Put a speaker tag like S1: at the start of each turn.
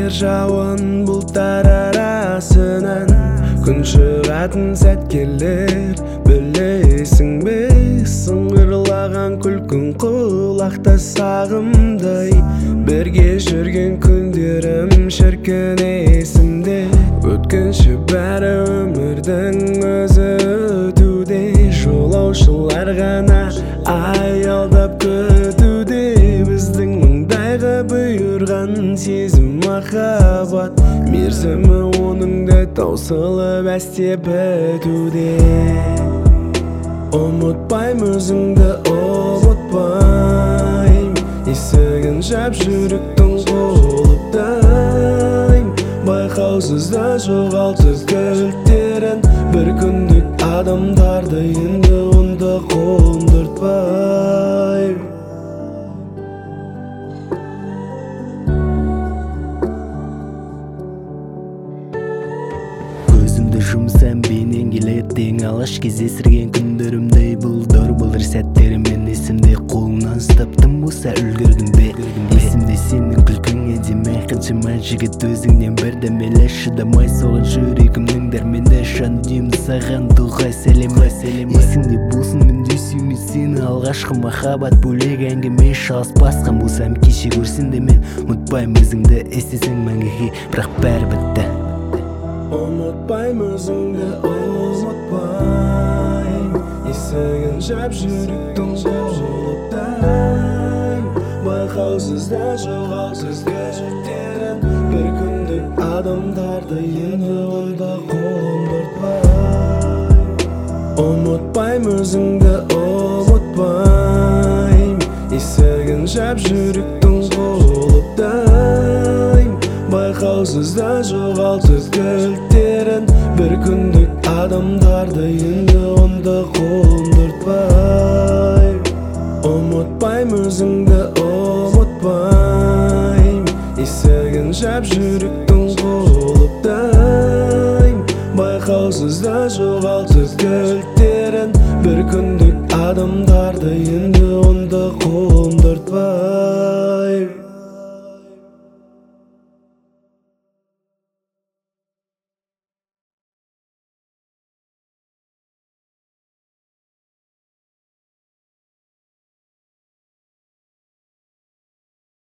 S1: Жер жауын бұлттар арасынан күн шығатын сәт келер, білесің бе? Сыңғырлаған күлкің құлақта сағымдай, бірге жүрген күндерім шіркін есімде. Өткінші бәрі өмірдің өзі өтуде, жолаушылар ғана аялдап күтуде. Біздің мұндайға бұйырған сезім махаббат, мерзімі оның да таусылып әсте бітуде. Ұмытпайм өзіңді, ұмытпайм, есігін жап жүректің құлыптайм. Байқаусызда жоғалтып кілттерін, бір күндік адамдарды енді онда қондыртпай.
S2: Көзімді жұмсам бейнең келеді, ең алғаш кездесірген күндерімдей бұлдыр бұлдыр сәттерімен есімде. Қолыңнан ұстаптым болса үлгердім бе? Есімде сенің күлкің әдемі, қаншама жігіт өзіңнен бірдемелі шыдамай соған жүрегімнің дәрменді жан деймін саған дұға сәлем. Есіңде болсын менде сүйме сені, алғашқы махаббат бөлек әңгіме. Шалыс басқан болсам кеше көрсін де мен ұмытпайм өзіңді, естесең мәңгіге, бірақ бәрі бітті.
S1: Ұмытпайм өзіңді, ұмытпайм, есігін жап жүректің құлыптайм. Байқаусызда жоғалтып кілттерін, бір күндік адамдарды енді онда қондыртпай. Ұмытпайм өзіңді, ұмытпайм, есігін жап жүректің құлыптайм. Байқаусызда жоғалтып кілттерін, бір күндік адамдарды енді онда қондыртпай. Ұмытпайм өзіңді, ұмытпайм, есігін жап жүректің құлыптайм. Байқаусызда жоғалтып кілттерін, бір күндік адамдарды енді